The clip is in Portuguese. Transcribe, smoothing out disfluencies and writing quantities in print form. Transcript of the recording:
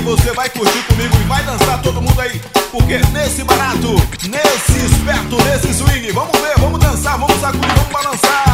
você vai curtir comigo e vai dançar todo mundo aí. Porque nesse barato, nesse esperto, nesse swing, vamos ver, vamos dançar, vamos sacudir, vamos balançar.